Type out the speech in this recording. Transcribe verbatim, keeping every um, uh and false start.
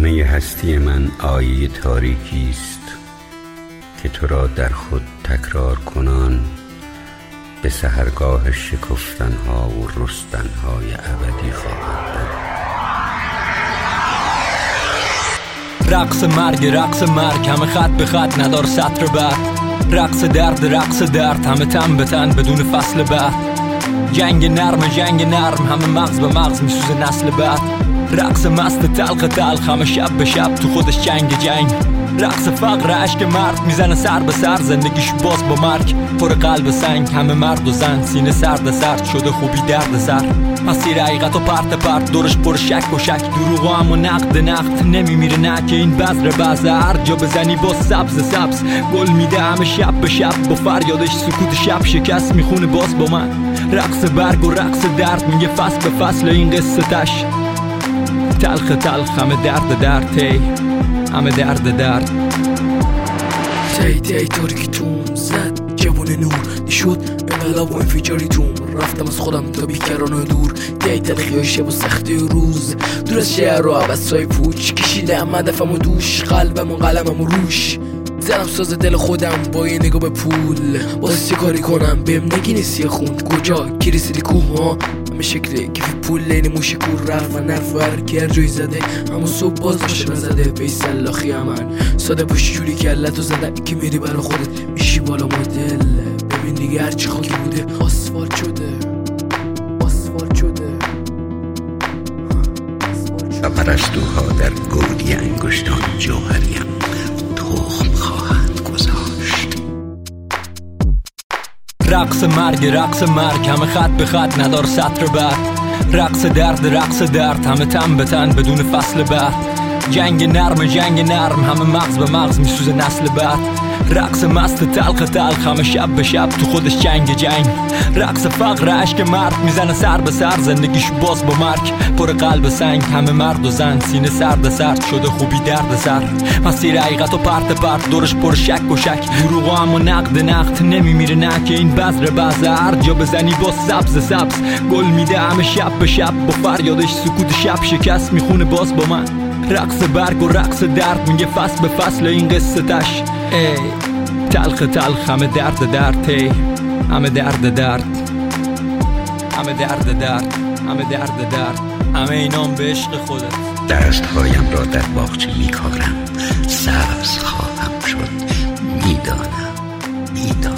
همه هستی من آیه تاریکی است که تو را در خود تکرار کنان به سحرگاه شکفتنها و رستنهای ابدی خواهد بود. رقص مرگ رقص مرگ همه خط به خط ندار سطر بعد، رقص درد رقص درد همه تن به تن بدون فصل بعد، جنگ نرم جنگ نرم همه مغز به مغز میسوزه نسل بعد، رقص مست تلخ تلخ همه شب به شب تو خودش جنگ جنگ، رقص فقر عشق مرد میزنه سر به سر زندگیش باز با مرگ، پر قلب سنگ همه مرد و زن سینه سرد سرد شده خوبی درد سر، مسیر حقیقت و پرت پرت دورش پر شک و شک، دروغ و هم و نقد نقد نمیمیره نه که این بذر بذر، هر جا بزنی با سبز سبز گل میده همه شب به شب، با فریادش سکوت شب شکست میخونه باز با من، رقص برگ و رقص درد میگه فصل به فصل این قصه تش، تلخ تلخ همه درد درد تی همه درد درد تی تی تاریکی توم زد جوون نور نشد انقلاب و انفجاری توم، رفتم از خودم تا بیکران و دور، تی تلخی های شب و سختی روز، دور از شهر و عبستای پوچ کشیدم هدفم و دوش، قلبم و قلمم و روش زنم ساز دل خودم با یه نگاه به پول، باز چه کاری کنم بهم نگی نسیه خوند کجا کی رسیدی کوه ها، همه شکل کیفی پول لین موش کور رفت و نرف و هرکی هر جایی زده، همون صبح باز باشه نزده به سلاخی همن ساده پوشی جوری که علتو زدن که میری برا خودت میشی بالا مدل، ببین دیگه هرچی خاکی بوده آسفالت شده آسفالت شده و پرستوها در گودی انگشتان جوهریم تخم خواهند گذاشت. رقص مرگ رقص مرگ همه خط به خط ندار سطر بعد، رقص درد رقص درد همه تن به تن بدون فصل بعد، جنگ نرم جنگ نرم همه مغز به مغز میسوزه نسل بعد، رقص مست تلخ تلخ همه شب به شب تو خودش جنگ جنگ، رقص فقر عشق مرد میزنه سر به سر زندگیش باز با مرگ، پر قلب سنگ همه مرد و زن سینه سرد سرد شده خوبی درد سر، مسیر حقیقت و پرت پرت دورش پر شک و شک، دروغ و هم و نقد نقد نمیمیره نه که این بذر بذر، هر جا بزنی با سبز سبز گل میده همه شب به شب، با فریادش سکوت شب شکست میخونه باز با من، رقص برگ و رقص درد میگه فصل به فصل این قصه تش، ای تلخ تلخ همه درد درد تی همه درد درد همه درد درد همه درد درد همه اینام به عشق خودت. دستهایم را در باغچه میکارم سبز خواهم شد، میدانم میدانم